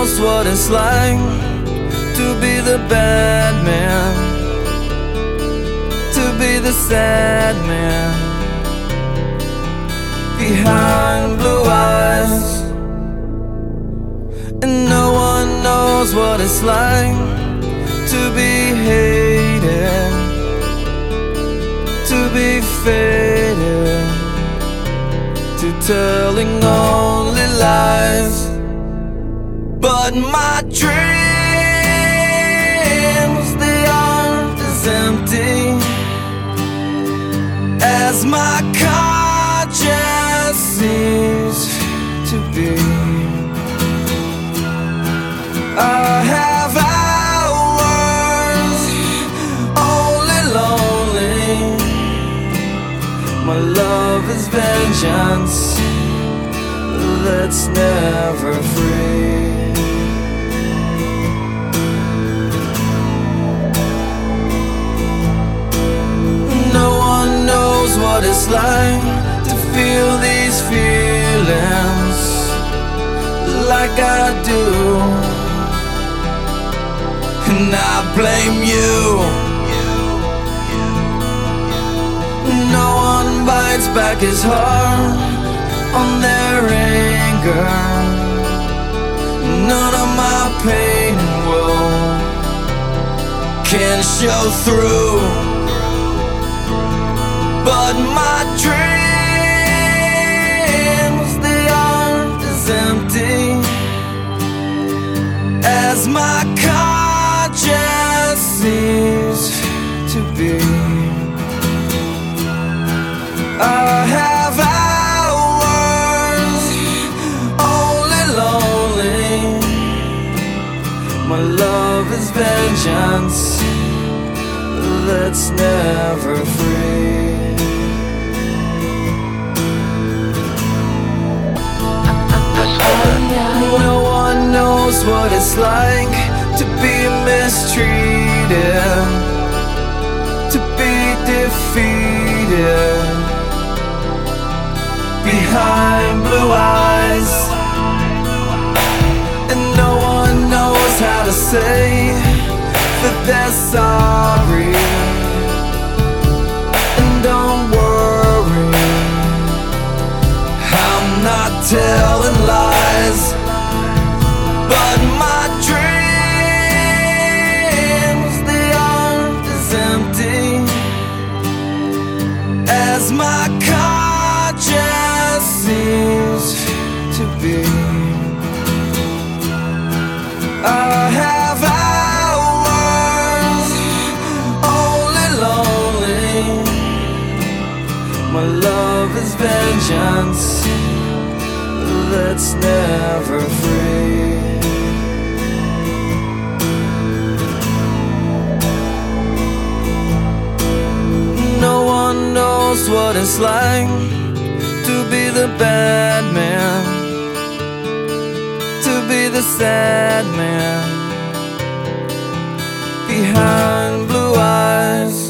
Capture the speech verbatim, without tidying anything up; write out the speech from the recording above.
knows what it's like to be the bad man, to be the sad man behind blue eyes. And no one knows what it's like to be hated, to be faded, to telling only lies. But my dreams, they aren't as empty as my conscience seems to be. I have hours only lonely. My love is vengeance that's never free. No one knows what it's like to feel these feelings like I do. And I blame you. No one bites back his heart on their anger. None of my pain will can show through. But my dreams, they aren't as empty as my conscience seems to be. I have hours only lonely. My love is vengeance that's never free. No one knows what it's like to be mistreated, to be defeated behind blue eyes. And no one knows how to say that they're sorry. And don't worry, I'm not telling lies. But my dreams, they aren't as empty as my conscience seems to be. I have hours only lonely. My love is vengeance that's never free. No one knows what it's like to be the bad man, to be the sad man behind blue eyes.